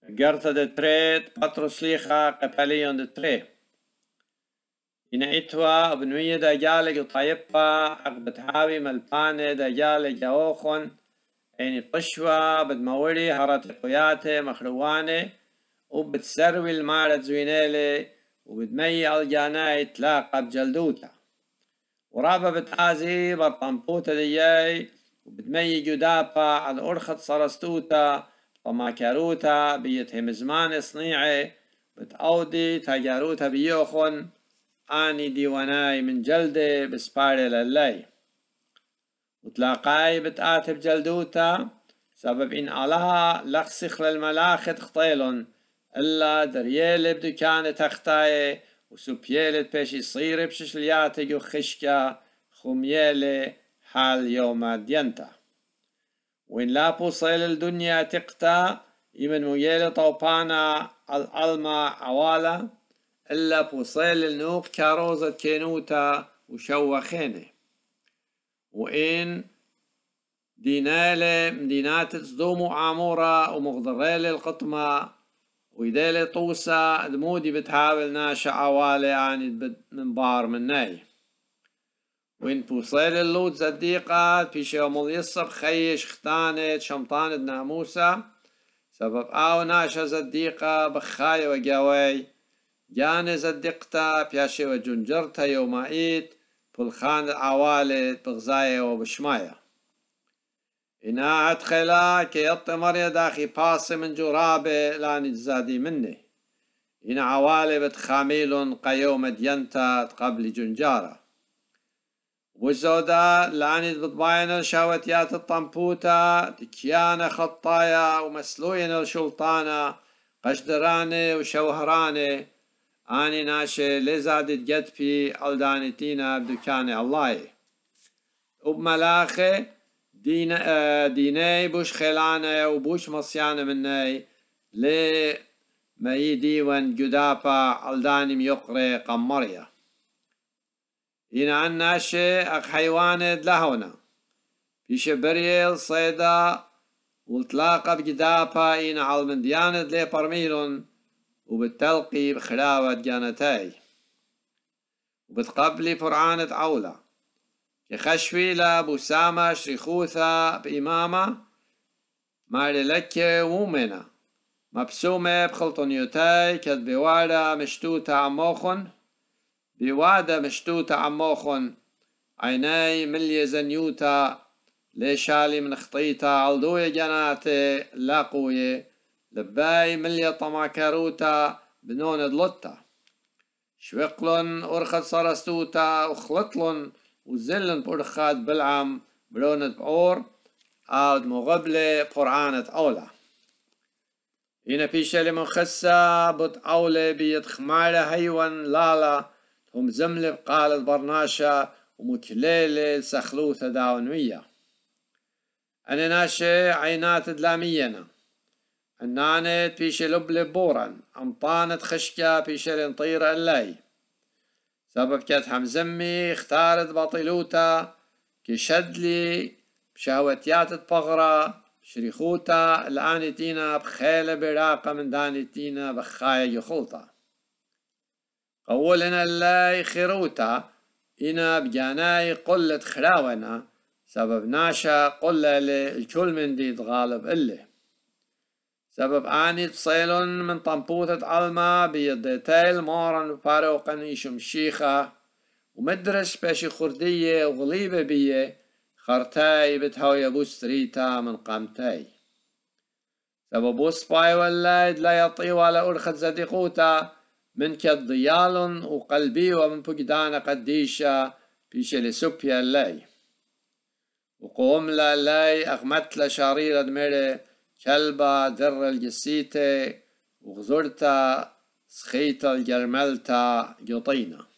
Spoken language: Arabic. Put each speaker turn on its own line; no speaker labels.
Gerta de tre Patros licha قبليون de tre إنعتوا بنوية دجالة طيبة عقبة هاوي ملبانة دجالة جاوخن عين قشوة بدموري هرات قياتة مخروانة وبتسروي المارة زوينيلة وبدمي الجاناي تلاقى بجلدوتا ورابا بتعازي برطنبوتا دياي وبدمي جدابا على أرخط صرستوتا وما كاروتا بيتهم زمان صنيعي بتأودي تجاروتا بيوخن آني ديواناي من جلدة بسباري للي وتلاقاي بتآتب جلدوتا سبب إن علىها لخسخ للملاخت خطيلن إلا دريالي بدكانة تختاي وسوبيالي بيش يصير بششلياتي جو خشكا خميالي حال يوم دينتا وإن لابو صيل الدنيا تقتا يمن ميالي طوبانا الألما عوالا إلا بوصيل النوق كاروزة كينوتا وشوخيني وإن دينالي مدينات تصدومو عامورة ومغضرالي القطمة ويدالي طوسة دمودي بتحاول ناشا عوالي عن من بار مناي وإن بوصيل اللوت زديقات في شوم اليصب خيش ختانت شمطانة ناموسة سبب آو ناشا زديقة بخاي وجاوي جاني زدقتا بياشي وجنجرتا يومايت بالخان العوالي بغزاية وبشماية إنا أدخلا كي يطمر يداخي باسي من جرابي لاني تزادي مني إنا عوالي بتخاميل قيوم دينتا قبل جنجارة وزودا لاني بتباين الشاوتيات الطنبوتا تكيانة خطايا ومسلوين الشلطانة قشدراني وشوهراني آني ناشي لزادت جد في ألدانتينا بدكاني الله وبملاخي ديني بوش خلاني وبوش مصياني مني لي ما يديون جدابا ألداني ميقري قمريا إن عن ناشي أخ حيواني دلهونا في شبريل صيدا والتلاقى بجدابا إن عالمنديانة لي برميلون وبالتلقي بخلاوة جانتاي وبتقبلي فرعانة عولة كخشويلة بوسامة شريخوثة بإمامة ماري لكي ومنا مبسومة بخلطنيوتاي كد بوادة مشتوتة عموخن بوادة مشتوتة عموخن عيناي ملي زنيوتا ليشالي من خطيتا عالدوية جاناتي لا قوية لباي مليا طماكاروتا بنون دلوتا شوقلن أرخد صرستوتا وخلطلن وزلن برخاد بلعم بلونت بأور عاد مغبلة قرآنة أولا إنا بيشالي مخسة بط أولي بيت خمالة هيوان لالا هم زملة بقالة برناشا ومكليلة سخلوثة داونوية أنا ناشي عينات دلامينا النانت بيشي لبلي بوران أمطانت خشكة بيشي نطير اللاي سبب كانت حمزمي اختارت بطيلوتا كشدلي بشهوتيات بغرة شريخوتا الآنتينا بخيلة براقة من دانتينا بخاية يخلطة قولنا اللاي خيروتا إنا بجاناي قلة خراونا سبب ناشا قلة الكل من دي تغالب إلي سبب آني تصيلن من طنبوتة علما بيديتيل مورن وفاروقن يشم شيخة ومدرش باشي خردية وغليبة بيه خرتاي بتهوي بوستريتا من قامتاي سبب وصباي واللايد لا يطي ولا أرخد زديقوتا من كالضيال وقلبي ومن فقدان قديشة بيشي لسوبيا اللاي وقوم لا لاي أغمت لشارير دميري كلبة در الجسيتة وغزرتا سخيتا الجرملتا جطينا